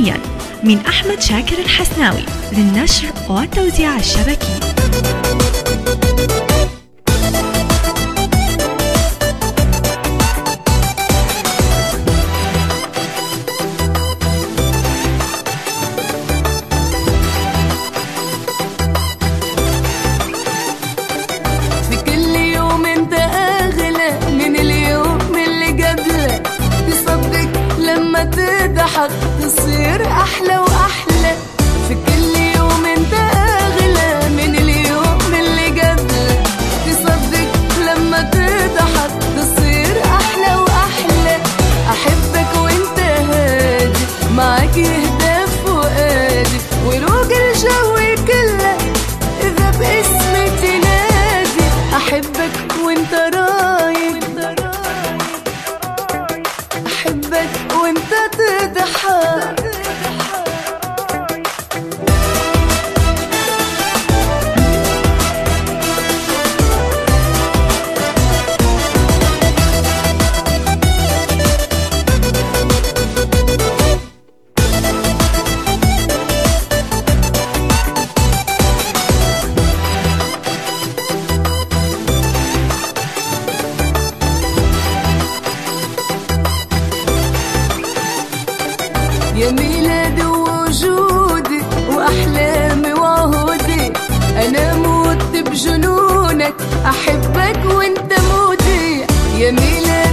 يوميا من أحمد شاكر الحسناوي للنشر والتوزيع الشبكي. تضحك تصير أحلى وأحلى، في كل يوم انت أغلى من اليوم اللي قبله. تصدق لما تضحك تصير أحلى وأحلى. أحبك وانت هادي معك يهدى فؤادي، وروق الجو كله إذا باسمي تنادي. أحبك وانت رايق، أحبك وانت تضحك. يا ميلادي ووجودي وأحلامي وعهودي، أنا موت بجنونك. أحبك وانت موتي. يا ميلادي